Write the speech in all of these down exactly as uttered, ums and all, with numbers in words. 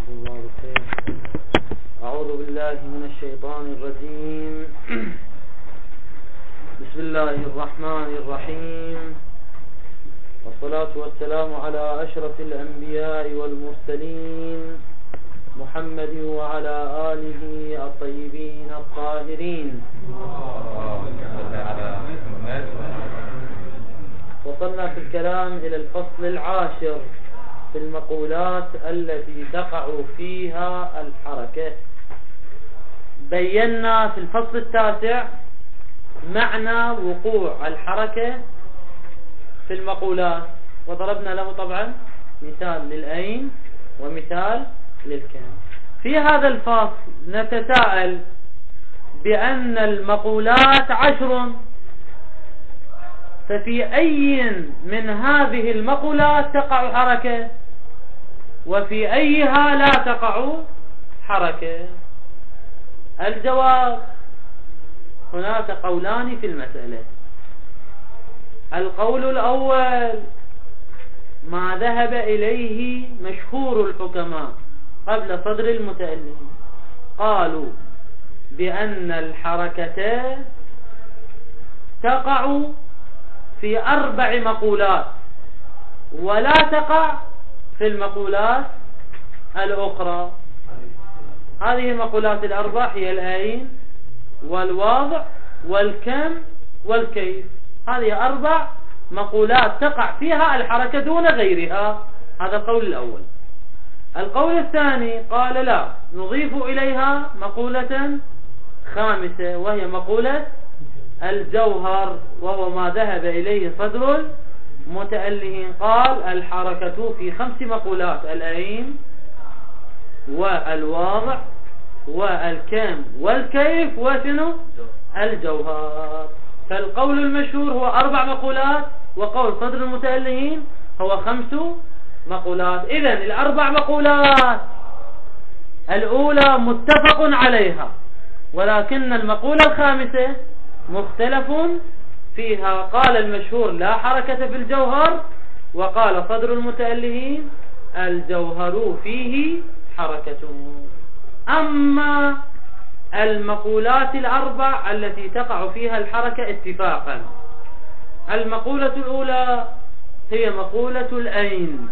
الله بخير. أعوذ بالله من الشيطان الرجيم. بسم الله الرحمن الرحيم، والصلاة والسلام على أشرف الأنبياء والمرسلين محمد وعلى آله الطيبين الطاهرين. وصلنا في الكلام إلى الفصل العاشر في المقولات التي تقع فيها الحركة. بينا في الفصل التاسع معنى وقوع الحركة في المقولات، وضربنا له طبعا مثال للأين ومثال للكان. في هذا الفصل نتساءل بأن المقولات عشر، ففي أي من هذه المقولات تقع حركة وفي أيها لا تقع حركة؟ الجواب: هناك قولان في المسألة. القول الأول ما ذهب إليه مشهور الحكماء قبل صدر المتألم، قالوا بأن الحركة تقع في أربع مقولات ولا تقع في المقولات الأخرى. هذه المقولات الأربع هي الأين والوضع والكم والكيف. هذه أربع مقولات تقع فيها الحركة دون غيرها. هذا القول الأول. القول الثاني قال لا، نضيف إليها مقولة خامسة وهي مقولة الجوهر، وهو ما ذهب إليه صدر المتألهين. قال الحركة في خمس مقولات: الأين والواضع والكم والكيف وشنو الجوهر. فالقول المشهور هو أربع مقولات، وقول صدر المتألهين هو خمس مقولات. إذن الأربع مقولات الأولى متفق عليها، ولكن المقولة الخامسة مختلف فيها. قال المشهور لا حركة في الجوهر، وقال صدر المتألهين الجوهر فيه حركة. أما المقولات الأربع التي تقع فيها الحركة اتفاقا، المقولة الأولى هي مقولة الأين.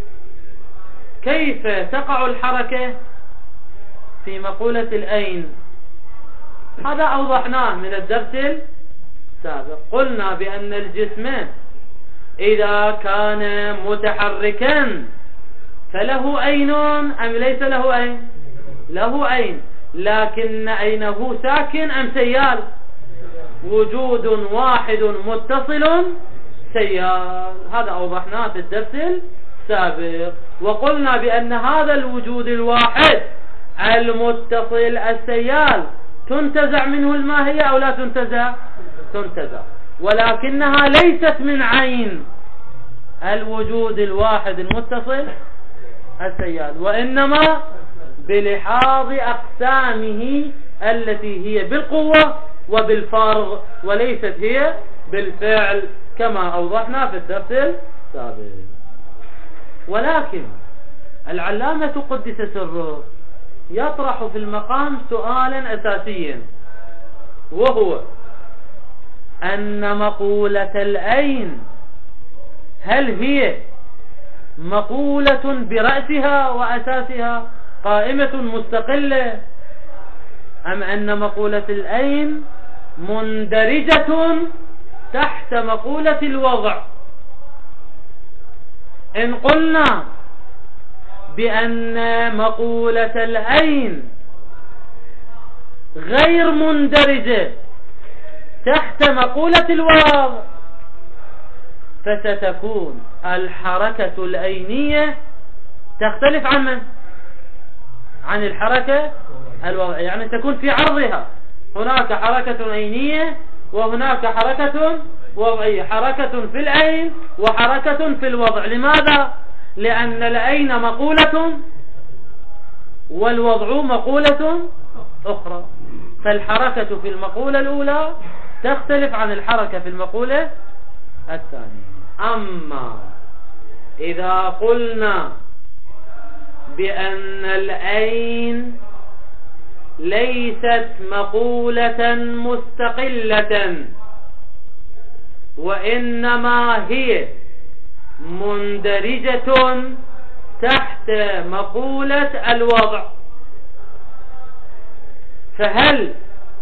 كيف تقع الحركة في مقولة الأين؟ هذا أوضحناه من الدرس السابق. قلنا بأن الجسم إذا كان متحركا فله أين أم ليس له أين؟ له أين، لكن أينه ساكن أم سيال؟ وجود واحد متصل سيال. هذا أوضحناه في الدرس السابق. وقلنا بأن هذا الوجود الواحد المتصل السيال تنتزع منه الماهية أو لا تنتزع؟ تنتزع، ولكنها ليست من عين الوجود الواحد المتصل السيال، وإنما بلحاظ أقسامه التي هي بالقوة وبالفرغ، وليست هي بالفعل كما أوضحنا في الدرس السابق. ولكن العلامة قدس سره يطرح في المقام سؤالا أساسيا، وهو أن مقولة الأين هل هي مقولة برأسها وأساسها قائمة مستقلة، أم أن مقولة الأين مندرجة تحت مقولة الوضع؟ إن قلنا بأن مقولة الأين غير مندرجة تحت مقولة الوضع، فستكون الحركة الأينية تختلف عن من؟ عن الحركة الوضعية، يعني تكون في عرضها. هناك حركة أينية وهناك حركة وضعية، حركة في الأين وحركة في الوضع. لماذا؟ لأن الأين مقولة والوضع مقولة أخرى، فالحركة في المقولة الأولى تختلف عن الحركة في المقولة الثانية. أما إذا قلنا بأن العين ليست مقولة مستقلة، وإنما هي مندرجة تحت مقولة الوضع. فهل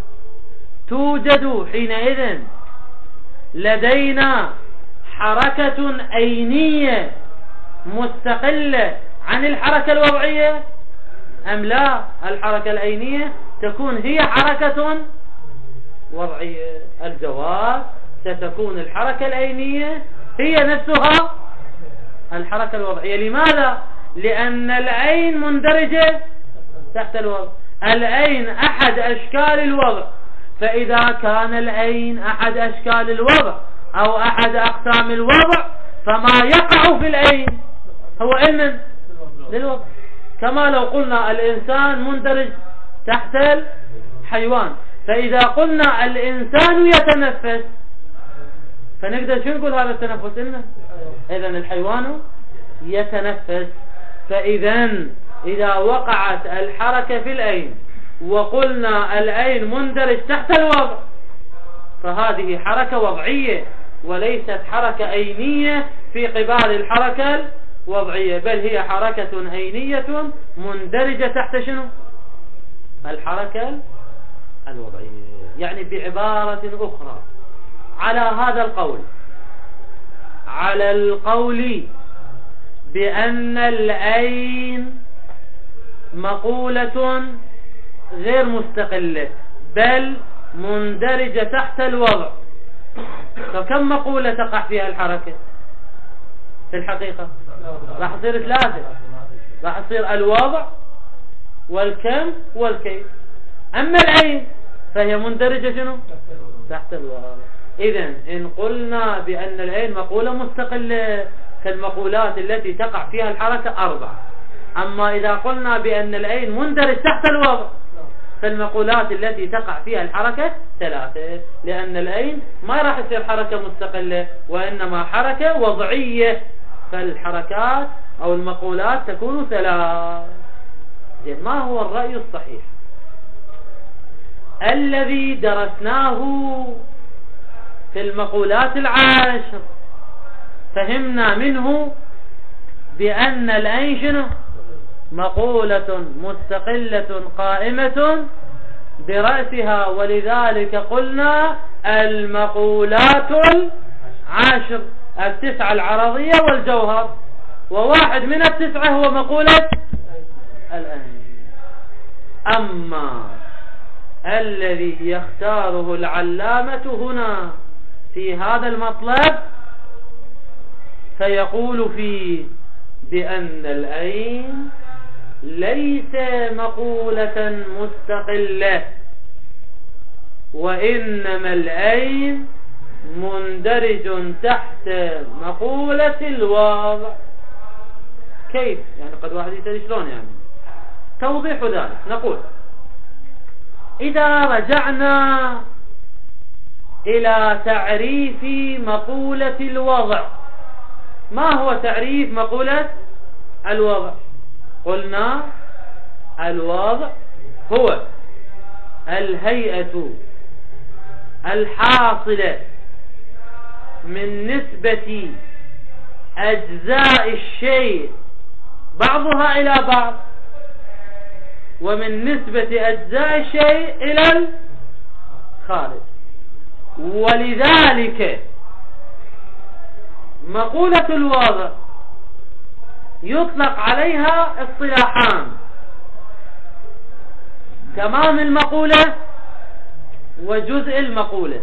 توجد حينئذ لدينا حركة عينية مستقلة عن الحركة الوضعية أم لا؟ الحركة العينية تكون هي حركة وضعية. الجواب ستكون الحركة العينية هي نفسها الحركة الوضعية. لماذا؟ لأن العين مندرجة تحت الوضع. العين أحد أشكال الوضع، فإذا كان العين أحد أشكال الوضع أو أحد أقسام الوضع، فما يقع في العين هو علم للوضع. كما لو قلنا الإنسان مندرج تحت الحيوان، فإذا قلنا الإنسان يتنفس فنقدر شو نقول هذا التنفس لنا؟ إذن الحيوان يتنفس. فإذا إذا وقعت الحركة في العين وقلنا العين مندرج تحت الوضع، فهذه حركة وضعية وليست حركة عينية في قبال الحركة الوضعية، بل هي حركة عينية مندرجة تحت شنو؟ الحركة الوضعية. يعني بعبارة أخرى، على هذا القول، على القول بأن العين مقولة غير مستقلة بل مندرجة تحت الوضع، فكم مقولة تقع فيها الحركة في الحقيقة؟ راح تصير ثلاثة، راح تصير الوضع والكم والكيف. أما العين فهي مندرجة شنو؟ تحت الوضع. إذن إن قلنا بأن العين مقولة مستقلة كالمقولات التي تقع فيها الحركة أربعة، أما إذا قلنا بأن العين مندرج تحت الوضع فالمقولات التي تقع فيها الحركة ثلاثة، لأن العين ما راح تصير حركة مستقلة وإنما حركة وضعية، فالحركات أو المقولات تكون ثلاث. ما هو الرأي الصحيح الذي درسناه في المقولات العاشر؟ فهمنا منه بأن العين شنو؟ مقولة مستقلة قائمة برأسها، ولذلك قلنا المقولات العاشر التسعة العرضية والجوهر، وواحد من التسعة هو مقولة العين. أما الذي يختاره العلامة هنا في هذا المطلب فيقول فيه بأن العين ليس مقولة مستقلة، وإنما العين مندرج تحت مقولة الوضع. كيف؟ يعني قد واحد يسأل شلون يعني؟ توضيح ذلك نقول: إذا رجعنا إلى تعريف مقولة الوضع، ما هو تعريف مقولة الوضع؟ قلنا الوضع هو الهيئة الحاصلة من نسبة أجزاء الشيء بعضها إلى بعض، ومن نسبة أجزاء الشيء إلى الخارج. ولذلك مقولة الوضع يطلق عليها اصطلاحان: تمام المقولة وجزء المقولة.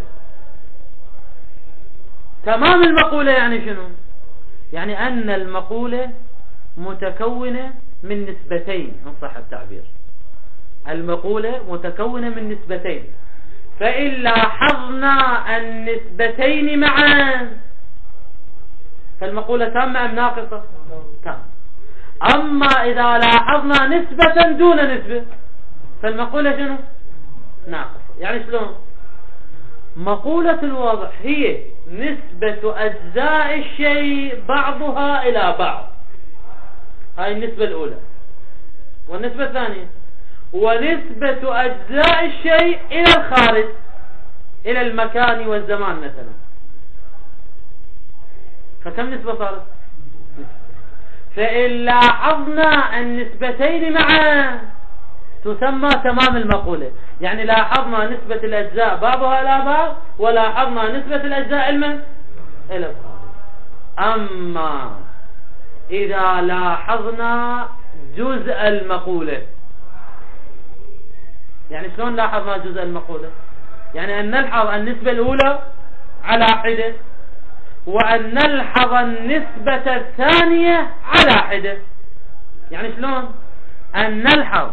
تمام المقولة يعني شنو؟ يعني أن المقولة متكونة من نسبتين، إن صح التعبير. المقولة متكونة من نسبتين، فإن لاحظنا النسبتين معا فالمقولة تامة أم ناقصة؟ تامة. أما إذا لاحظنا نسبة دون نسبة فالمقولة شنو؟ ناقصة. يعني شلون؟ مقولة الوضع هي نسبة أجزاء الشيء بعضها إلى بعض، هاي النسبة الأولى. والنسبة الثانية. ونسبة أجزاء الشيء إلى الخارج، إلى المكان والزمان مثلا. فكم نسبة صارت؟ فإن لاحظنا النسبتين معا تسمى تمام المقولة. يعني لاحظنا نسبة الأجزاء بعضها إلى بعض، ولاحظنا نسبة الأجزاء إلى إلى الخارج. أما إذا لاحظنا جزء المقولة، يعني شلون لاحظنا جزء المقولة؟ يعني أن نلحظ النسبة الأولى على حدة، وأن نلحظ النسبة الثانية على حدة. يعني شلون؟ أن نلحظ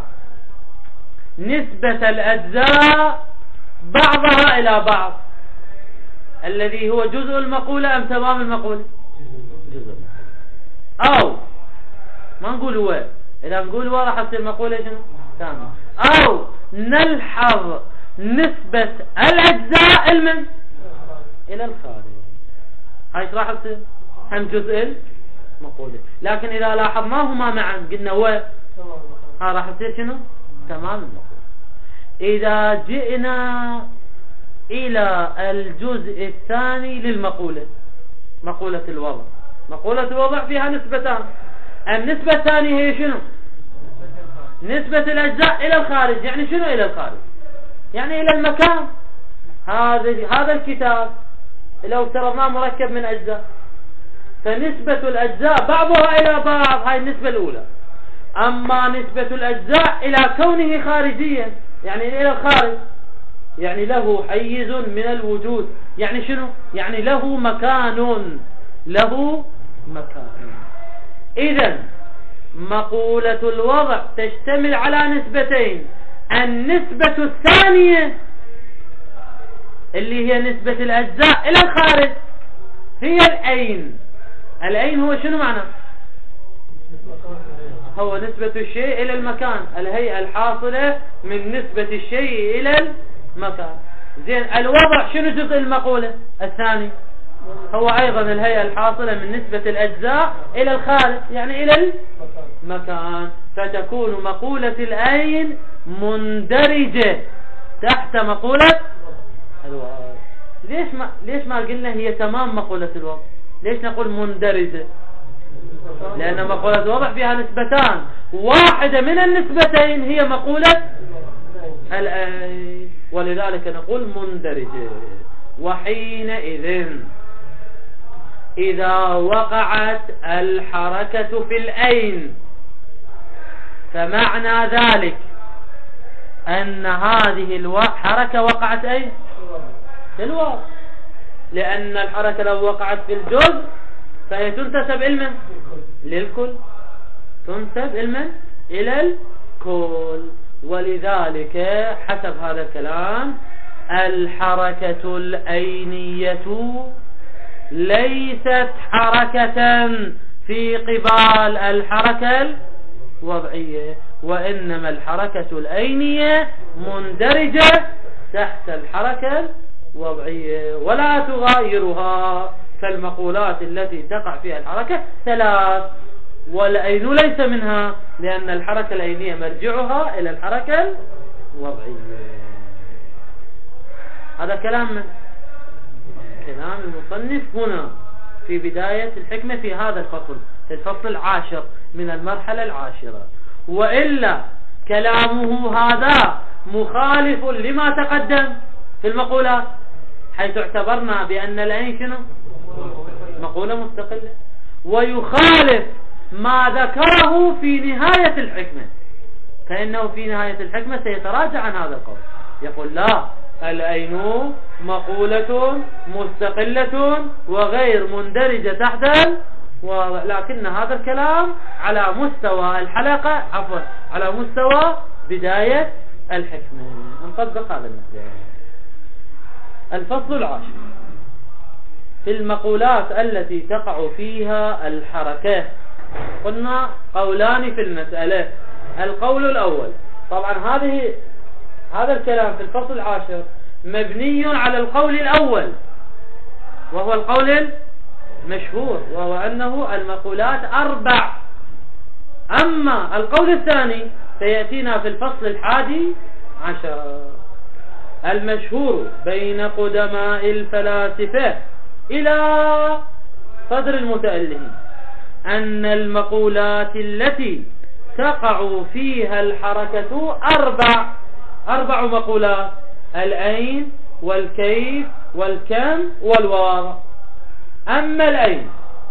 نسبة الأجزاء بعضها إلى بعض، الذي هو جزء المقولة أم تمام المقولة؟ جزء المقولة. أو ما نقول هو، إذا نقول هو راح تصير مقولة شنو؟ تمام. أو نلحظ نسبة الأجزاء المن إلى الخارج. هاي راح تصير هم جزء المقولة. لكن إذا لاحظناهما معا قلنا هو، ها راح تصير شنو؟ تمام المقولة. إذا جئنا إلى الجزء الثاني للمقولة، مقولة الوضع. مقولة الوضع فيها نسبتان. النسبة الثانية هي شنو؟ نسبة الأجزاء إلى الخارج. يعني شنو إلى الخارج؟ يعني إلى المكان. هذا هذا الكتاب لو افترضناه مركب من أجزاء، فنسبة الأجزاء بعضها إلى بعض، هاي النسبة الأولى. أما نسبة الأجزاء إلى كونه خارجيا، يعني إلى الخارج، يعني له حيز من الوجود. يعني شنو؟ يعني له مكان، له مكان. إذن مقولة الوضع تشتمل على نسبتين. النسبة الثانية اللي هي نسبة الأجزاء إلى الخارج هي الأين. الأين هو شنو معنى؟ هو نسبة الشيء إلى المكان، الهيئة الحاصلة من نسبة الشيء إلى المكان. زين، الوضع شنو جزء المقولة الثاني؟ هو أيضا الهيئة الحاصلة من نسبة الأجزاء إلى الخارج، يعني إلى المكان. فتكون مقولة الأين مندرجة تحت مقولة الوضع. ليش ما ليش ما قلنا هي تمام مقولة الوضع؟ ليش نقول مندرجة؟ لأن مقولة الوضع فيها نسبتان، واحدة من النسبتين هي مقولة الأين، ولذلك نقول مندرجة. وحينئذ إذا وقعت الحركة في الأين، فمعنى ذلك أن هذه الحركة وقعت أين؟ في الوضع. لأن الحركة لو وقعت في الجزء فهي تنتسب علما للكل، تنسب علما إلى الكل. ولذلك حسب هذا الكلام الحركة الأينية ليست حركة في قبال الحركة الوضعية، وإنما الحركة الأينية مندرجة تحت الحركة الوضعية ولا تغايرها. فالمقولات التي تقع فيها الحركة ثلاث، والأين ليس منها، لأن الحركة الأينية مرجعها إلى الحركة الوضعية. هذا كلام من كلام المصنف هنا في بداية الحكمة في هذا الفصل، في الفصل العاشر من المرحلة العاشرة. وإلا كلامه هذا مخالف لما تقدم في المقولات، حيث اعتبرنا بأن الأين شنو؟ مقولة مستقلة، ويخالف ما ذكره في نهاية الحكمة، فإنه في نهاية الحكمة سيتراجع عن هذا القول، يقول لا، الأين مقولة مستقلة وغير مندرجة تحت، ولكن هذا الكلام على مستوى الحلقة، عفوا على مستوى بداية الحكمة. نطبق هذا المثال. الفصل العاشر في المقولات التي تقع فيها الحركة. قلنا قولان في المسألة. القول الأول، طبعا هذه هذا الكلام في الفصل العاشر مبني على القول الأول، وهو القول المشهور، وهو أنه المقولات أربع. أما القول الثاني سيأتينا في الفصل الحادي عشر. المشهور بين قدماء الفلاسفة إلى صدر المتألهين أن المقولات التي تقع فيها الحركة أربع أربع مقولات: الأين والكيف والكم والواضع. أما الأين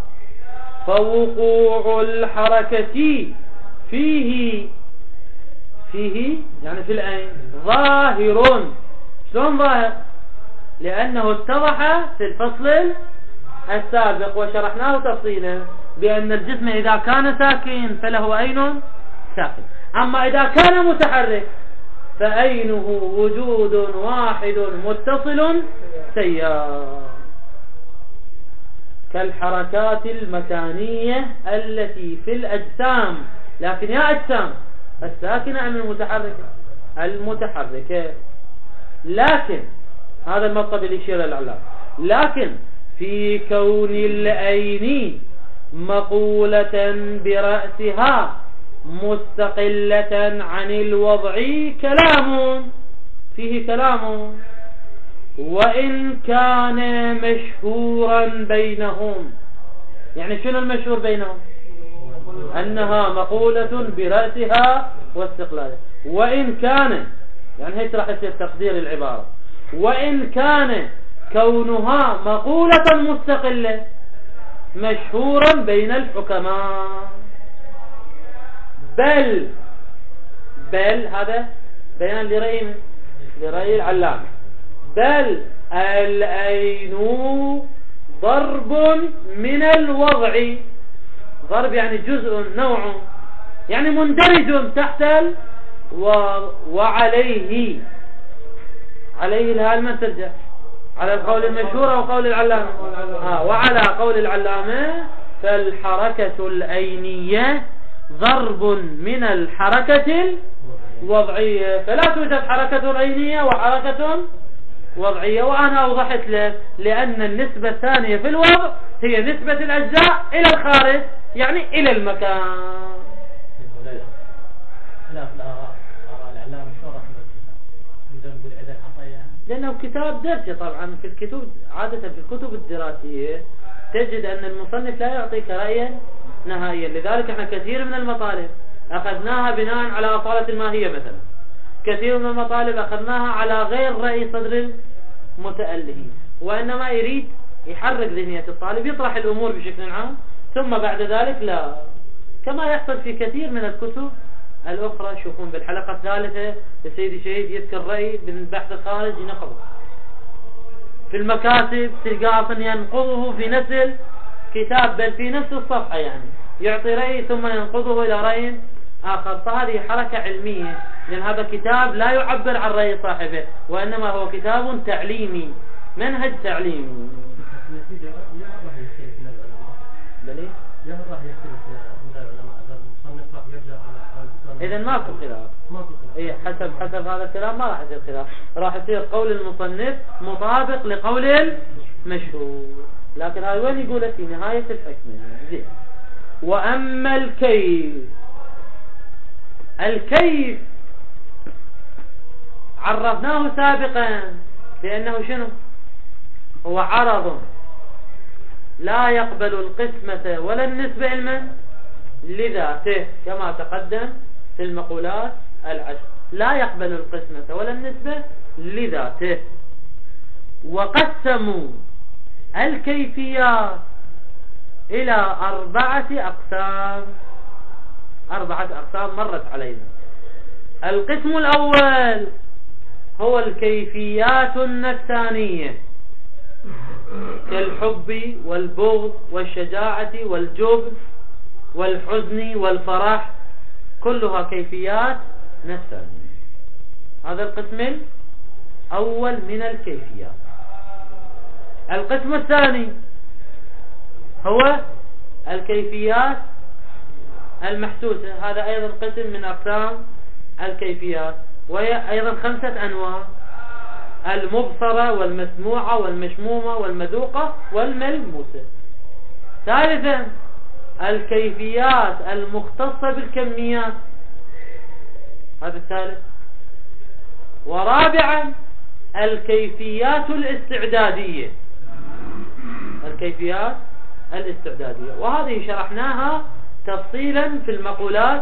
فوقوع الحركة فيه فيه يعني في الأين ظاهر. شلون ظاهر؟ لأنه اتضح في الفصل السابق وشرحناه تفصيلا بأن الجسم إذا كان ساكن فله أين ساكن، أما إذا كان متحرك فأينه وجود واحد متصل سيار، كالحركات المكانية التي في الأجسام. لكن يا أجسام الساكنة أم المتحركة؟ المتحركة. لكن هذا المطلب اللي يشير العلام، لكن في كون الأين مقولة برأسها مستقلة عن الوضع كلام، فيه كلام، وإن كان مشهورا بينهم. يعني شنو المشهور بينهم؟ أنها مقولة برأسها واستقلالها. وإن كان، يعني هيك راح يصير تقدير العبارة، وإن كان كونها مقولة مستقلة مشهورا بين الحكماء. بل بل هذا بيان لرأي لرأي العلامة. بل الأين ضرب من الوضع. ضرب يعني جزء، نوع، يعني مندرج تحت الوضع. وعليه عليه الهاء من ترجع على القول المشهور أو قول العلامة؟ آه وعلى قول العلامة فالحركة الأينية ضرب من الحركة الوضعية، فلا توجد حركة أينية وحركة وضعية. وأنا أوضحت له لأن النسبة الثانية في الوضع هي نسبة الأجزاء إلى الخارج، يعني إلى المكان. خلاف الآراء، آراء العلامة شو راح نقول إذا عطية، لأنه كتاب درسي. طبعا في الكتب عادة في الكتب الدراسية تجد أن المصنف لا يعطيك رأيا نهائيا، لذلك احنا كثير من المطالب أخذناها بناء على أصالة الماهية مثلا، كثير من المطالب أخذناها على غير رأي صدر المتألهين، وإنما يريد يحرك ذهنية الطالب، يطرح الأمور بشكل عام، ثم بعد ذلك لا، كما يحصل في كثير من الكتب الأخرى. شوفون بالحلقة الثالثة السيد شهيد يذكر رأي بالبحث الخارج ينقضه، في المكاتب تلقاه ينقضه في نفس الكتاب بل في نفس الصفحة، يعني يعطي رأي ثم ينقضه إلى رأي آخر. فهذه حركة علمية، لأن هذا كتاب لا يعبر عن رأي صاحبه، وإنما هو كتاب تعليمي، منهج تعليمي. بلي؟ إذا ماكو خلاف. إيه حسب حسب هذا الكلام ما راح يصير خلاف، راح يصير قول المصنف مطابق لقول المشهور. لكن هاي وين يقول في نهاية الحكمة؟ زين. وأما الكيف، الكيف عرفناه سابقا لأنه شنو؟ هو عرض لا يقبل القسمة ولا النسبة المن لذاته، كما تقدم في المقولات العشر، لا يقبل القسمة ولا النسبة لذاته. وقسموا الكيفيات إلى أربعة أقسام، أربعة أقسام مرت علينا. القسم الأول هو الكيفيات النفسانية كالحب والبغض والشجاعة والجبن والحزن والفرح، كلها كيفيات نفسانية. هذا القسم الأول من الكيفيات. القسم الثاني هو الكيفيات المحسوسة، هذا أيضا قسم من أقسام الكيفيات، وهي أيضا خمسة أنواع: المبصرة والمسموعة والمشمومة والمذوقة والملموسة. ثالثا الكيفيات المختصة بالكميات هذا الثالث. ورابعا الكيفيات الاستعدادية، الكيفيات الاستعدادية، وهذه شرحناها تفصيلا في المقولات.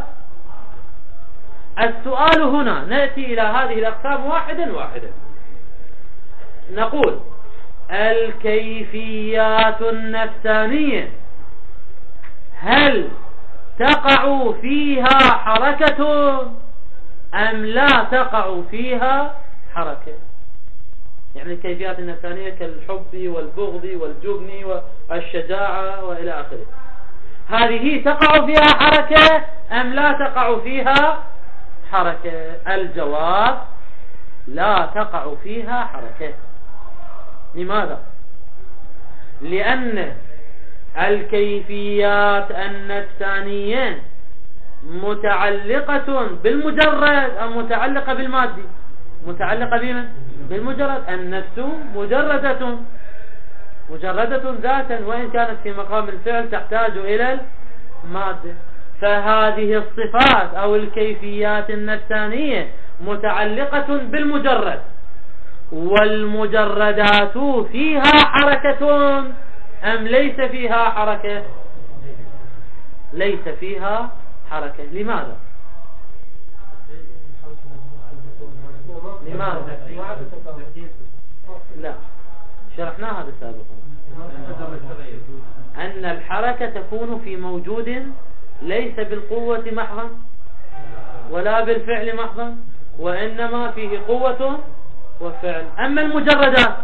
السؤال هنا نأتي إلى هذه الأقسام واحدا واحدا. نقول الكيفيات النفسانية هل تقع فيها حركة أم لا تقع فيها حركة؟ يعني الكيفيات النفسانية كالحب والبغض والجبن والشجاعة وإلى آخره، هذه تقع فيها حركة أم لا تقع فيها حركة؟ الجواب لا تقع فيها حركة. لماذا؟ لأن الكيفيات النفسانية متعلقة بالمجرد أم متعلقة بالمادي؟ متعلقة بمن؟ بالمجرد. النفس مجردة مجردة ذاتا، وإن كانت في مقام الفعل تحتاج إلى المادة. فهذه الصفات أو الكيفيات النفسانية متعلقة بالمجرد، والمجردات فيها حركة أم ليس فيها حركة؟ ليس فيها حركة. لماذا؟ لماذا؟ لا، شرحنا هذا سابقا، أن الحركة تكون في موجود ليس بالقوة محضا ولا بالفعل محضا، وإنما فيه قوة وفعل. أما المجردات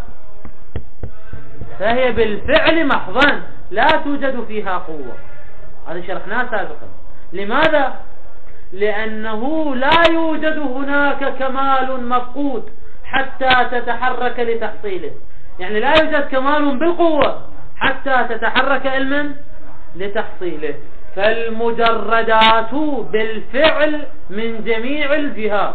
فهي بالفعل محضا لا توجد فيها قوة، هذا شرحناه سابقا. لماذا؟ لأنه لا يوجد هناك كمال مفقود حتى تتحرك لتحصيله، يعني لا يوجد كمال بالقوة حتى تتحرك علما لتحصيله. فالمجردات بالفعل من جميع الجهات،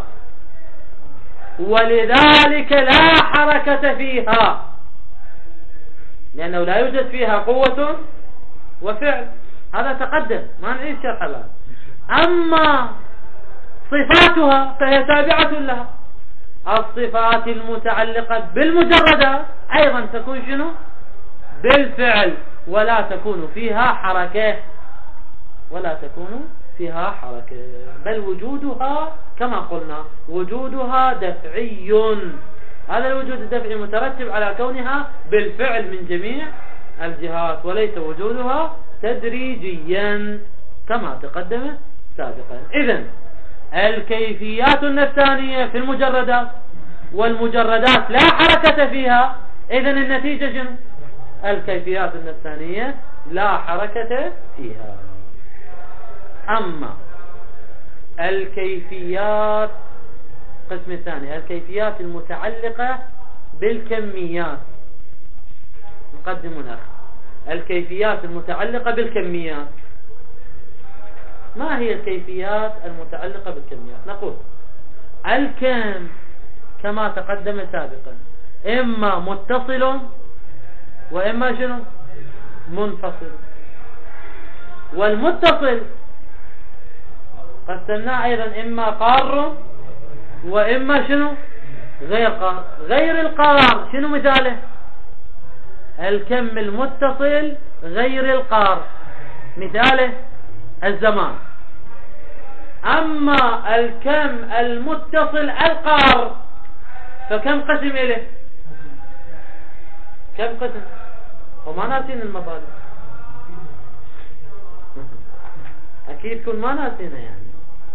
ولذلك لا حركة فيها، لأنه لا يوجد فيها قوة وفعل. هذا تقدم، ما نعيد شرح هذا. أما صفاتها فهي تابعة لها. الصفات المتعلقة بالمجردات أيضا تكون شنو؟ بالفعل، ولا تكون فيها حركة، ولا تكون فيها حركة، بل وجودها كما قلنا وجودها دفعي. هذا الوجود الدفعي مترتب على كونها بالفعل من جميع الجهات، وليس وجودها تدريجيا كما تقدم سابقا. إذن الكيفيات النفسانية في المجردات، والمجردات لا حركة فيها. إذن النتيجة شنو؟ الكيفيات النفسانية لا حركة فيها. أما الكيفيات القسم الثاني، الكيفيات المتعلقة بالكميات. نقدم هنا الكيفيات المتعلقة بالكميات. ما هي الكيفيات المتعلقة بالكميات؟ نقول الكم كما تقدم سابقا إما متصل وإما شنو؟ منفصل. والمتصل قسمناه أيضا إما قار وإما شنو؟ غير قار. غير القار شنو مثاله؟ الكم المتصل غير القار، مثاله الزمان. أما الكم المتصل القار فكم قسم إليه؟ كم قسم؟ وما ناسين المطالب، أكيد كل ما ناسينا. يعني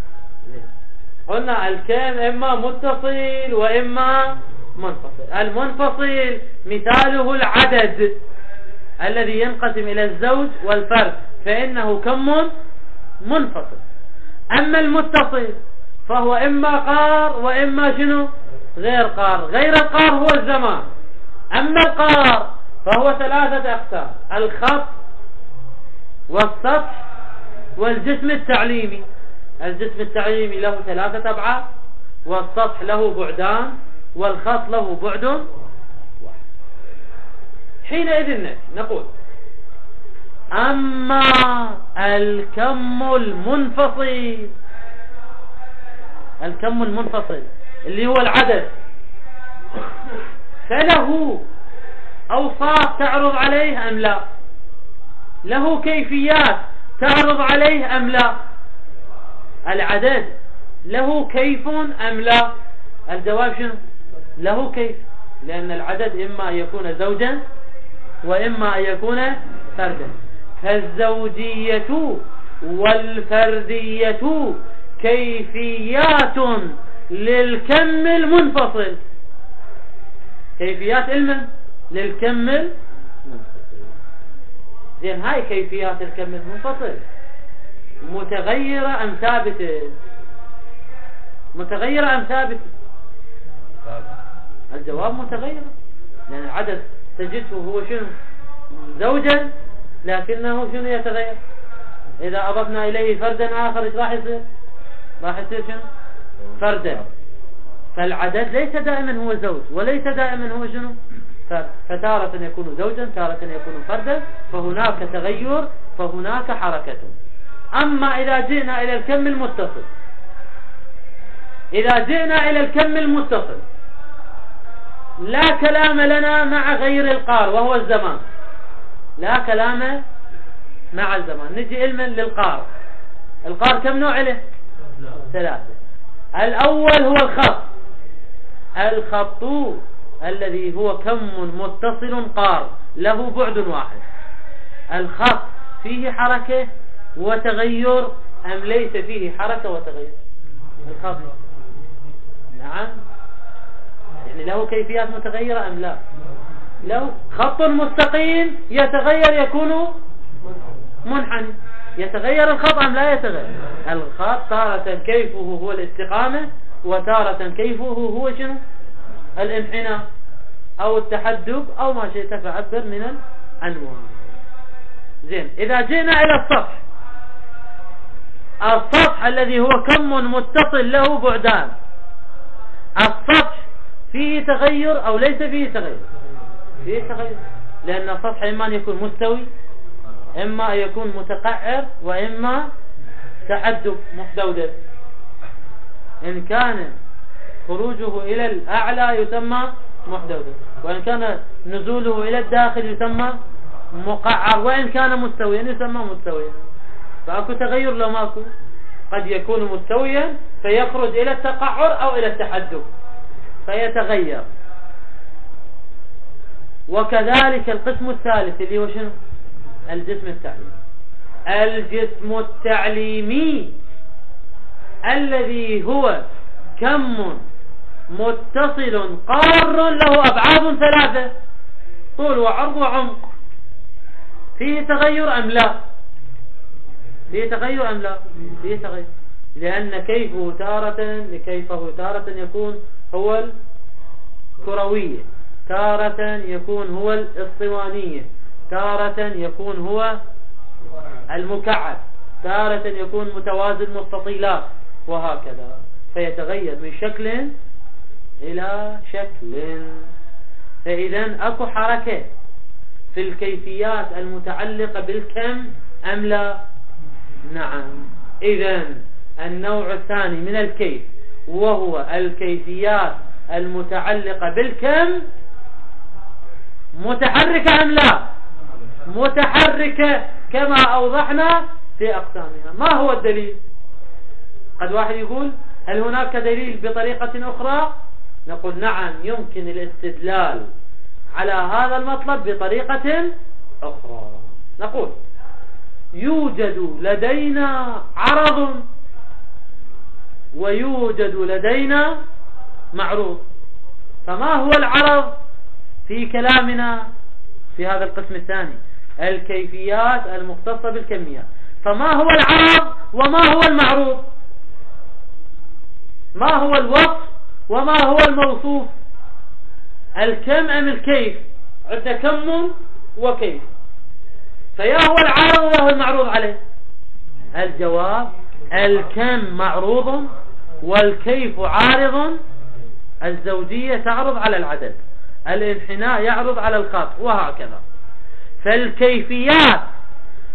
قلنا الكم إما متصل وإما منفصل. المنفصل مثاله العدد الذي ينقسم إلى الزوج والفرد، فإنه كم منفصل. أما المتصل فهو إما قار وإما شنو؟ غير قار. غير القار هو الزمان. أما القار فهو ثلاثة أقسام: الخط والسطح والجسم التعليمي. الجسم التعليمي له ثلاثة أبعاد، والسطح له بعدان، والخط له بعد واحد. حينئذ نقول أما الكم المنفصل الكم المنفصل اللي هو العدد، فله أوصاف تعرض عليه أم لا؟ له كيفيات تعرض عليه أم لا؟ العدد له كيف أم لا؟ الجواب شنو؟ له كيف، لأن العدد إما أن يكون زوجا وإما أن يكون فردا. فالزوجية والفردية كيفيات للكم المنفصل. كيفيات علما للكم المنفصل. زين، هاي كيفيات الكم المنفصل متغيرة أم ثابتة؟ متغيرة أم ثابتة؟ الجواب متغيرة، لأن العدد تجده هو شنو؟ زوجا، لكنه شنو يتغير؟ إذا أضفنا إليه فردا آخر إيش راح يصير؟ راح يصير شنو؟ فردا. فالعدد ليس دائما هو زوج وليس دائما هو شنو؟ فرد. فتارة يكون زوجا، تارة يكون فردا، فهناك تغير، فهناك حركة. أما إذا جئنا إلى الكم المتصل، إذا جئنا إلى الكم المتصل لا كلام لنا مع غير القار وهو الزمان، لا كلام مع الزمان. نجي علما للقار. القار كم نوع له؟ ثلاثة. الأول هو الخط. الخط الذي هو كم متصل قار له بعد واحد. الخط فيه حركة وتغير أم ليس فيه حركة وتغير؟ الخط نعم، يعني له كيفيات متغيرة أم لا؟ لو خط مستقيم يتغير يكون منحني. يتغير الخط أم لا يتغير؟ الخط تارة كيفه هو الاستقامة، وتارة كيفه هو شنو؟ الانحناء أو التحدب أو ما شئت فعبر من الأنواع. زين، إذا جئنا إلى السطح، السطح الذي هو كم متصل له بعدان. السطح فيه تغير أو ليس فيه تغير؟ فيه تغير، لأن السطح إما أن يكون مستوي، إما أن يكون متقعر، وإما تحدب محدودة. إن كان خروجه إلى الأعلى يسمى محدودة، وإن كان نزوله إلى الداخل يسمى مقعر، وإن كان مستويا يسمى مستويا. فأكو تغير لو ماكو؟ قد يكون مستويا فيخرج إلى التقعر أو إلى التحدب فيتغير. وكذلك القسم الثالث اللي هو شنو؟ الجسم التعليمي. الجسم التعليمي الذي هو كم متصل قار له أبعاد ثلاثة، طول وعرض وعمق. فيه تغير أم لا؟ فيه تغير أم لا؟ فيه تغير، لأن كيفه تارة كيفه تارة يكون هو الكروية، تارة يكون هو الاسطوانية، تارة يكون هو المكعب، تارة يكون متوازي المستطيلات، وهكذا. فيتغير من شكل إلى شكل. فإذا أكو حركة في الكيفيات المتعلقة بالكم أم لا؟ نعم. إذا النوع الثاني من الكيف وهو الكيفيات المتعلقة بالكم متحركة أم لا؟ متحركة كما أوضحنا في أقسامها. ما هو الدليل؟ قد واحد يقول هل هناك دليل بطريقة أخرى؟ نقول نعم، يمكن الاستدلال على هذا المطلب بطريقة أخرى. نقول يوجد لدينا عرض ويوجد لدينا معروض. فما هو العرض في كلامنا في هذا القسم الثاني؟ الكيفيات المختصة بالكميات. فما هو العرض وما هو المعروض؟ ما هو الوصف وما هو الموصوف؟ الكم أم الكيف؟ عندنا كم وكيف، فيا هو العارض وهو المعروض عليه. الجواب الكم معروض والكيف عارض. الزوجية تعرض على العدد، الانحناء يعرض على الخط، وهكذا. فالكيفيات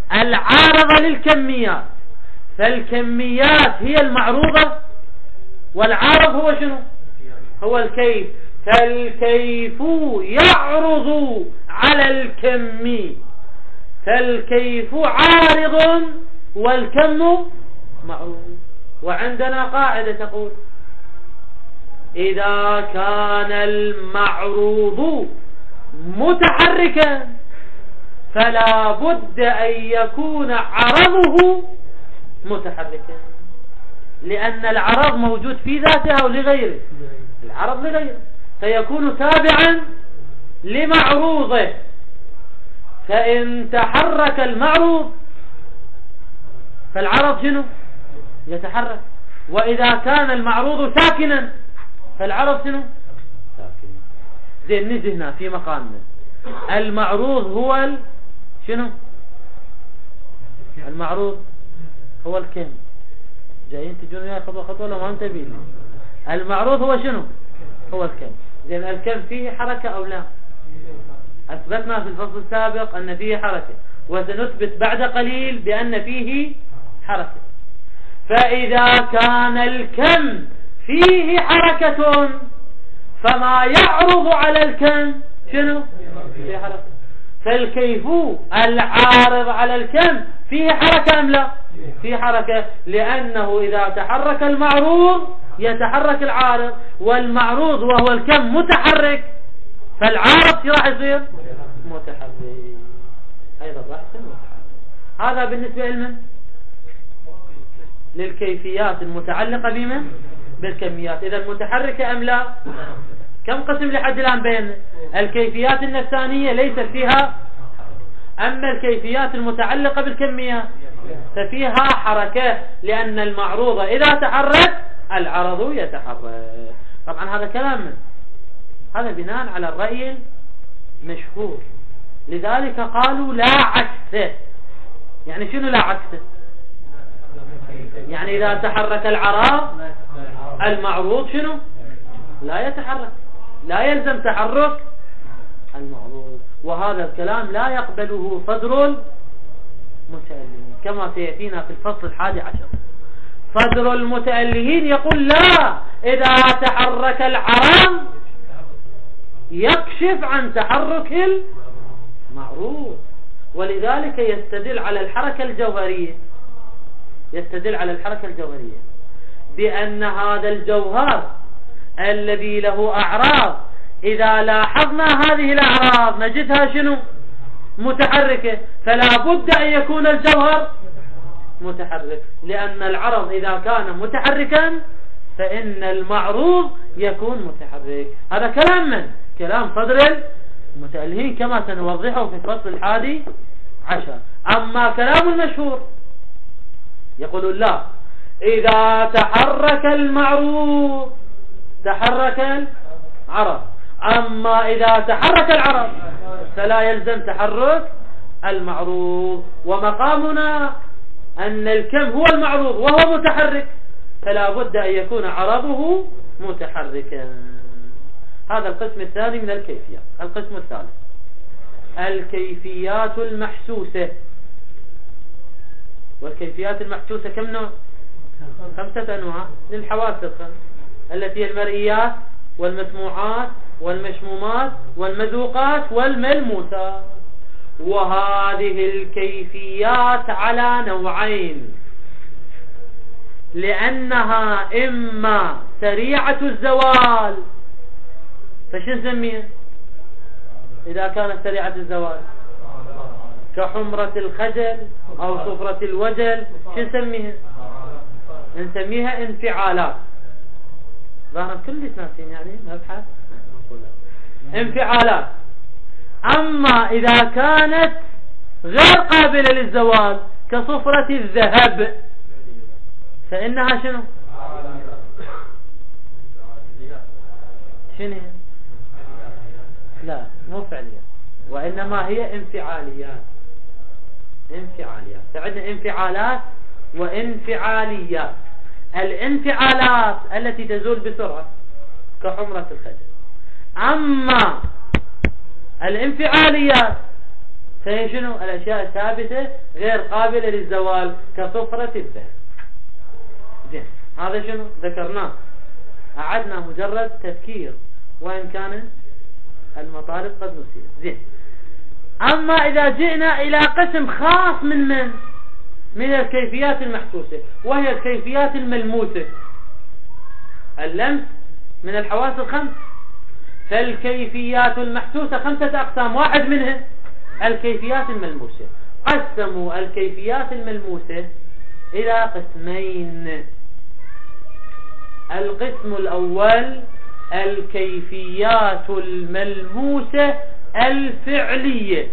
العارضة للكميات، فالكميات هي المعروضة والعارض هو شنو؟ هو الكيف. فالكيف يعرض على الكم، فالكيف عارض والكم معروض. وعندنا قاعدة تقول إذا كان المعروض متحركا فلا بد أن يكون عرضه متحركا، لأن العرض موجود في ذاته أو لغيره، العرض لغيره، فيكون تابعا لمعروضه. فإن تحرك المعروض فالعرض شنو؟ يتحرك. وإذا كان المعروض ساكنا فالعرض شنو؟ ساكن. زين نجي هنا في مقامنا، المعروض هو ال... شنو؟ المعروض هو الكم. جايين تجون وياي خطوة خطوة ولا ما انتبهين؟ المعروض هو شنو؟ هو الكم. زين الكم فيه حركة أو لا؟ أثبتنا في الفصل السابق أن فيه حركة، وسنثبت بعد قليل بأن فيه حركة. فإذا كان الكم فيه حركة فما يعرض على الكم شنو؟ فيه حركة. فالكيف العارض على الكم فيه حركة أم لا؟ فيه حركة، لأنه إذا تحرك المعروض يتحرك العارض، والمعروض وهو الكم متحرك، فالعارض راح يصير متحرك أيضا، راح يصير متحرك. هذا بالنسبة لمن؟ للكيفيات المتعلقة بمن؟ بالكميات. إذا متحركة أم لا؟ كم قسم لحد الآن بين الكيفيات النفسانية ليست فيها، أما الكيفيات المتعلقة بالكميات ففيها حركة، لأن المعروض إذا تحرك العرض يتحرك. طبعا هذا كلام من؟ هذا بناء على الرأي المشهور، لذلك قالوا لا عكسه. يعني شنو لا عكسه؟ يعني إذا تحرك العرض المعروض شنو؟ لا يتحرك، لا يلزم تحرك المعروض. وهذا الكلام لا يقبله صدر المتألهين كما سيأتينا في الفصل الحادي عشر. صدر المتألهين يقول لا، إذا تحرك العرض يكشف عن تحرك المعروض، ولذلك يستدل على الحركة الجوهرية، يستدل على الحركة الجوهرية بأن هذا الجوهر الذي له أعراض إذا لاحظنا هذه الأعراض نجدها شنو؟ متحركة، فلا بد أن يكون الجوهر متحرك، لأن العرض إذا كان متحركا فإن المعروض يكون متحرك. هذا كلام من؟ كلام صدر المتألهين كما سنوضحه في الفصل الحادي عشر. أما كلام المشهور يقول لا، إذا تحرك المعروض تحرك العرض، أما إذا تحرك العرض فلا يلزم تحرك المعروض. ومقامنا أن الكم هو المعروض وهو متحرك، فلا بد أن يكون عرضه متحركا. هذا القسم الثاني من الكيفيات. القسم الثالث الكيفيات المحسوسة. والكيفيات المحسوسة كم نوع؟ خمسة أنواع للحواس الخمس، التي هي المرئيات والمسموعات والمشمومات والمذوقات والملموسات. وهذه الكيفيات على نوعين، لأنها إما سريعة الزوال، فشو نسميها إذا كانت سريعة الزوال؟ كحمرة الخجل أو صفرة الوجل. شو نسميها؟ نسميها انفعالات. ظاهرا كل ناسين يعني نبحث انفعالات. أما إذا كانت غير قابلة للزوال كصفرة الذهب فإنها شنو؟ شنو؟ لا مو فعلية، وإنما هي انفعاليات. انفعاليات فعندنا انفعالات وانفعاليات. الانفعالات التي تزول بسرعة كحمرة الخجل، أما الانفعاليات فهي شنو؟ الأشياء الثابتة غير قابلة للزوال كصفرة الذهب. زين هذا شنو ذكرناه أعدنا مجرد تذكير وإن كان المطالب قد نسيت. زين. أما إذا جئنا إلى قسم خاص من من من الكيفيات المحسوسة وهي الكيفيات الملموسة. اللمس من الحواس الخمس، فالكيفيات المحسوسة خمسة أقسام، واحد منها الكيفيات الملموسة. قسموا الكيفيات الملموسة إلى قسمين. القسم الأول الكيفيات الملموسة الفعلية،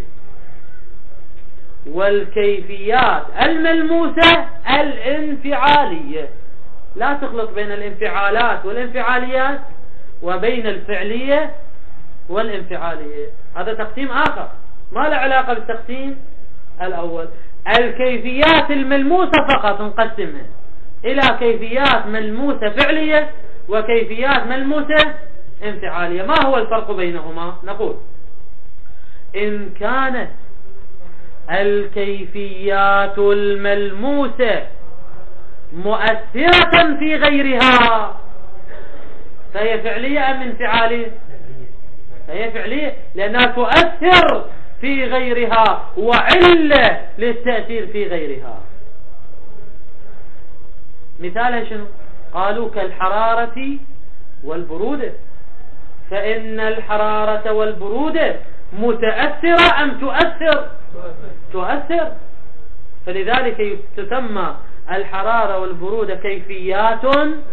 والكيفيات الملموسة الانفعالية. لا تخلط بين الانفعالات والانفعاليات وبين الفعلية والانفعالية، هذا تقسيم آخر ما له علاقة بالتقسيم الأول. الكيفيات الملموسة فقط نقسمها إلى كيفيات ملموسة فعلية وكيفيات ملموسة انفعالية. ما هو الفرق بينهما؟ نقول إن كانت الكيفيات الملموسة مؤثرة في غيرها فهي فعلية أم انفعالية؟ فهي فعلية، لأنها تؤثر في غيرها وعلة للتأثير في غيرها. مثالها شنو؟ قالوا كالحرارة والبرودة، فإن الحرارة والبرودة متأثرة أم تؤثر؟ تؤثر. فلذلك تسمى الحرارة والبرودة كيفيات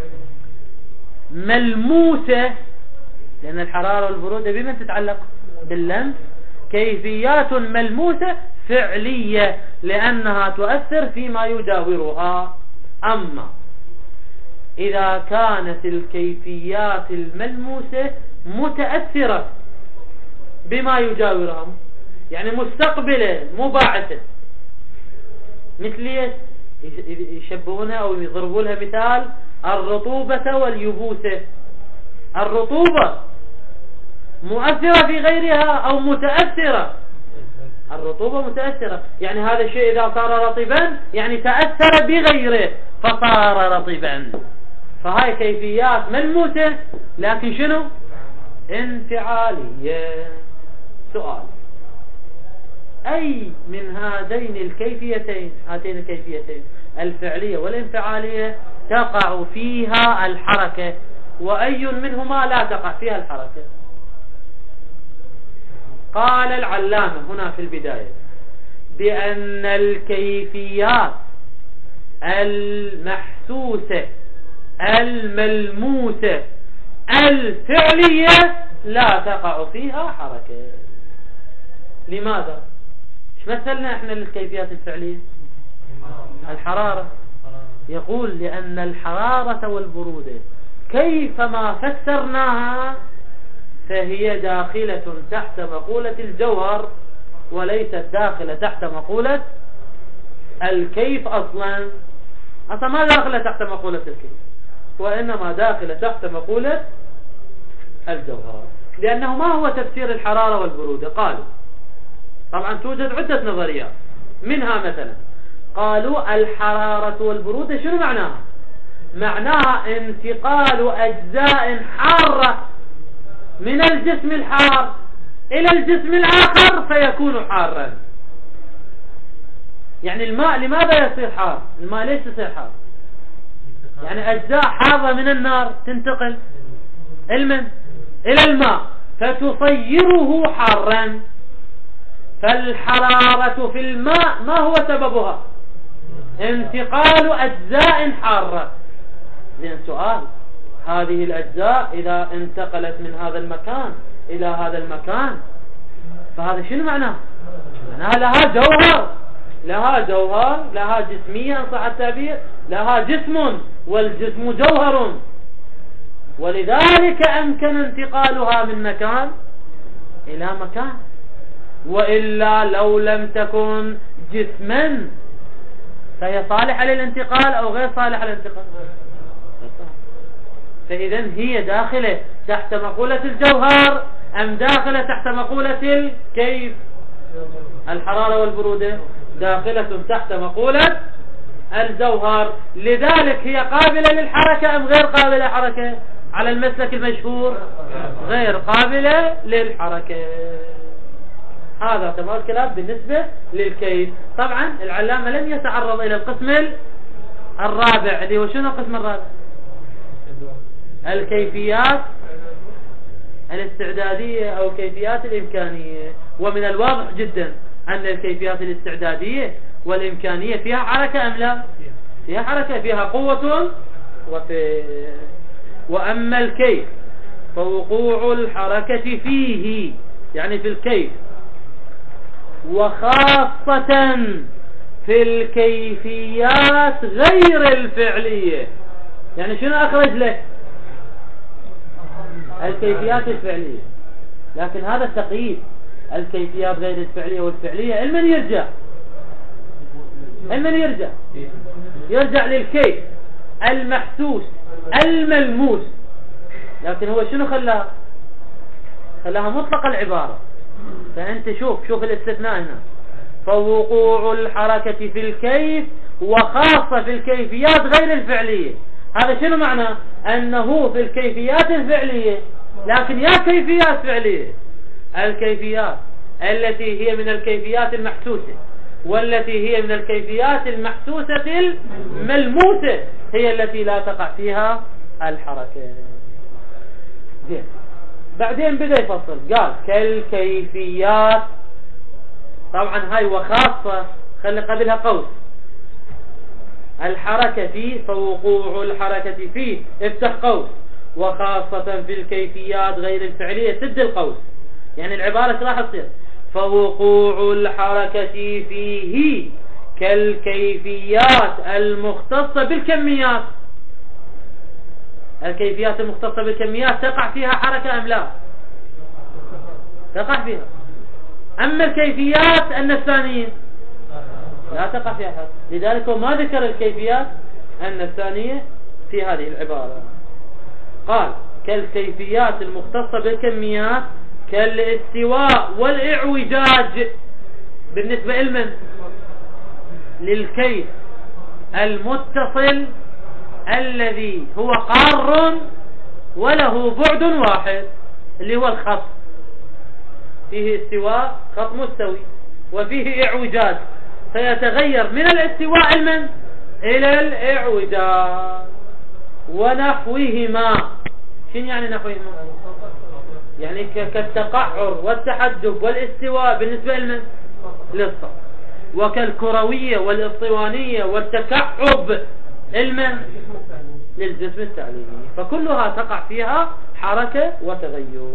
ملموسة، لأن الحرارة والبرودة بمن تتعلق؟ باللمس. كيفيات ملموسة فعلية لأنها تؤثر فيما يجاورها. أما إذا كانت الكيفيات الملموسة متأثرة بما يجاورها، يعني مستقبلة مباعثة، مثل يشبهونها أو يضربوا لها مثال الرطوبة واليبوسة. الرطوبة مؤثرة في غيرها أو متأثرة؟ الرطوبة متأثرة، يعني هذا الشيء إذا صار رطبا يعني تأثر بغيره فصار رطبا. فهاي كيفيات ملموسة لكن شنو؟ انفعالية. سؤال: أي من هذين الكيفيتين هاتين الكيفيتين الفعلية والانفعالية تقع فيها الحركة، وأي منهما لا تقع فيها الحركة؟ قال العلامة هنا في البداية بأن الكيفيات المحسوسة الملموسة الفعلية لا تقع فيها حركة. لماذا؟ ايش مثلنا احنا للكيفيات الفعلية؟ الحرارة. يقول لأن الحرارة والبرودة كيفما فسرناها فهي داخلة تحت مقولة الجوهر وليست داخلة تحت مقولة الكيف. أصلا أصلا ما داخلة تحت مقولة الكيف، وإنما داخلة تحت مقولة الجوهر. لأنه ما هو تفسير الحرارة والبرودة؟ قالوا طبعا توجد عدة نظريات، منها مثلا قالوا الحرارة والبرودة شنو معناها؟ معناها انتقال أجزاء حارة من الجسم الحار إلى الجسم الآخر فيكون حارا. يعني الماء لماذا يصير حار؟ الماء ليش يصير حار؟ يعني أجزاء حارة من النار تنتقل المن إلى الماء فتصيره حارا. فالحرارة في الماء ما هو سببها؟ انتقال أجزاء حارة. زين، سؤال: هذه الأجزاء إذا انتقلت من هذا المكان إلى هذا المكان فهذا شنو معناه؟ معناها لها جوهر، لها جوهر، لها جسمية إن صح التعبير، لها جسم والجسم جوهر، ولذلك أمكن انتقالها من مكان إلى مكان. وإلا لو لم تكن جسما فهي صالحة للانتقال أو غير صالحة للانتقال؟ فإذا هي داخلة تحت مقولة الجوهر أم داخلة تحت مقولة الكيف؟ الحرارة والبرودة داخلة تحت مقولة الجوهر، لذلك هي قابلة للحركة أم غير قابلة للحركة؟ على المسلك المشهور غير قابلة للحركة. هذا تمام الكلام بالنسبة للكيف. طبعا العلامة لم يتعرض إلى القسم الرابع اللي هو شنو القسم الرابع؟ الكيفيات الاستعدادية أو الكيفيات الإمكانية. ومن الواضح جدا أن الكيفيات الاستعدادية والإمكانية فيها حركة أم لا؟ فيها حركة، فيها قوة وفي. وأما الكيف فوقوع الحركة فيه، يعني في الكيف، وخاصة في الكيفيات غير الفعلية. يعني شنو أخرج لك؟ الكيفيات الفعلية. لكن هذا التقييد الكيفيات غير الفعلية والفعلية لمن يرجع؟ لمن يرجع؟ يرجع للكيف المحسوس الملموس. لكن هو شنو خلاها؟ خلاها مطلق العبارة. فأنت شوف شوف الاستثناء هنا، فوقوع الحركة في الكيف وخاصة في الكيفيات غير الفعلية. هذا شنو معناه؟ أنه في الكيفيات الفعلية، لكن يا كيفيات فعلية، الكيفيات التي هي من الكيفيات المحسوسة والتي هي من الكيفيات المحسوسة الملموسة هي التي لا تقع فيها الحركة. زين. بعدين بدأ يفصل، قال كالكيفيات. طبعا هاي وخاصة خلي قبلها قوس، الحركة فيه، فوقوع الحركة فيه افتح قوس، وخاصة في الكيفيات غير الفعلية سد القوس. يعني العبارة راح تصير فوقوع الحركة فيه كالكيفيات المختصة بالكميات. الكيفيات المختصة بالكميات تقع فيها حركة أم لا؟ تقع فيها. أما الكيفيات النسانية لا تقع فيها حركة. لذلك هو ما ذكر الكيفيات النسانية في هذه العبارة. قال كالكيفيات المختصة بالكميات كالاستواء والإعوجاج بالنسبة لمن؟ للكيف المتصل الذي هو قار وله بعد واحد، اللي هو الخط. فيه استواء خط مستوي وفيه إعوجاج، فيتغير من الاستواء المن إلى الإعوجاج. ونحوهما. شنو يعني نحوهما؟ يعني كالتقعر والتحدب والاستواء بالنسبة لمن؟ للصف. وكالكروية والاسطوانية والتكعب المن؟ للجسم التعليمي. فكلها تقع فيها حركة وتغير.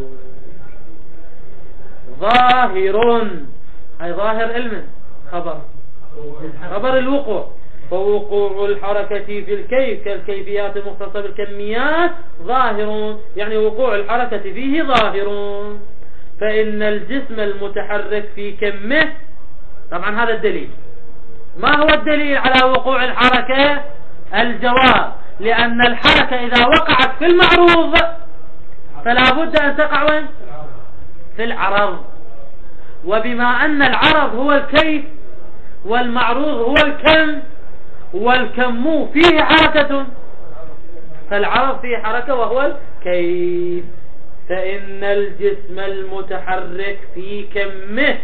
ظاهر، أي ظاهر المن خبر خبر الوقوع. فوقوع الحركة في الكيف كالكيفيات المختصة بالكميات ظاهر، يعني وقوع الحركة فيه ظاهر. فإن الجسم المتحرك في كمه، طبعا هذا الدليل. ما هو الدليل على وقوع الحركة؟ الجواب، لأن الحركة إذا وقعت في المعروض فلا بد أن تقع وين؟ في العرض. وبما أن العرض هو الكيف والمعروض هو الكم، والكم فيه حركة، فالعرض فيه حركة وهو الكيف. فإن الجسم المتحرك في كمه،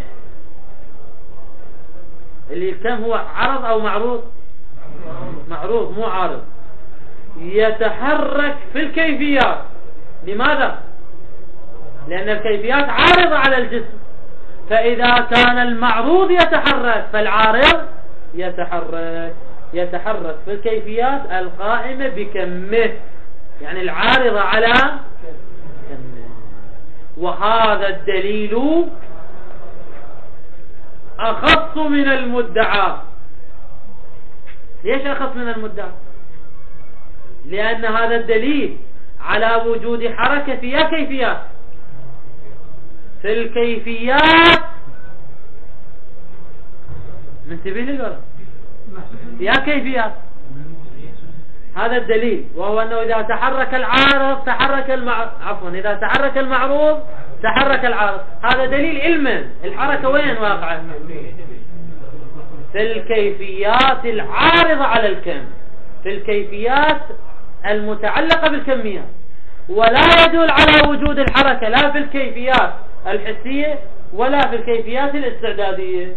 اللي كم هو عرض أو معروض؟ معروض مو عارض. يتحرك في الكيفيات. لماذا؟ لأن الكيفيات عارضة على الجسم. فإذا كان المعروض يتحرك فالعارض يتحرك. يتحرك في الكيفيات القائمة بكمه، يعني العارضة على كمه. وهذا الدليل أخص من المدعى. ليش أخص من المدعى؟ لأن هذا الدليل على وجود حركة فيها كيفيات. في الكيفيات من سبيل الورق فيها كيفيات. هذا الدليل، وهو أنه إذا تحرك العارض تحرك المع... عفوا إذا تحرك المعروض تحرك العارض. هذا دليل علما. الحركة وين واقعة؟ في الكيفيات العارضة على الكم، في الكيفيات المتعلقة بالكميات. ولا يدل على وجود الحركة لا في الكيفيات الحسية ولا في الكيفيات الاستعدادية.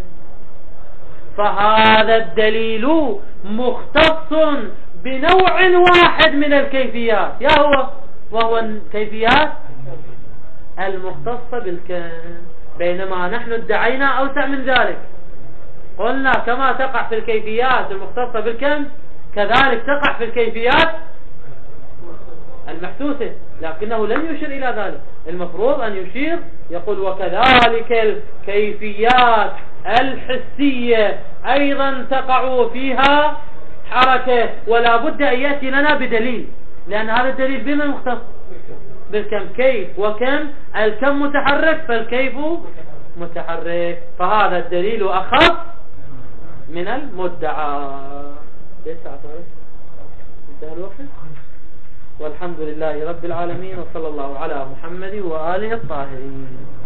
فهذا الدليل مختص بنوع واحد من الكيفيات، يا هو وهو الكيفيات المختصة بالكم، بينما نحن ادعينا أوسع من ذلك. قلنا كما تقع في الكيفيات المختصة بالكم كذلك تقع في الكيفيات المحسوسة، لكنه لم يشير إلى ذلك. المفروض أن يشير، يقول وكذلك الكيفيات الحسية أيضا تقع فيها حركة، ولا بد أن يأتي لنا بدليل، لأن هذا الدليل بما مختص بالكم. كيف وكم، الكم متحرك فالكيف متحرك، فهذا الدليل أخف من المدعى. انتهى الوقت، والحمد لله رب العالمين، وصلى الله على محمد وآله الطاهرين.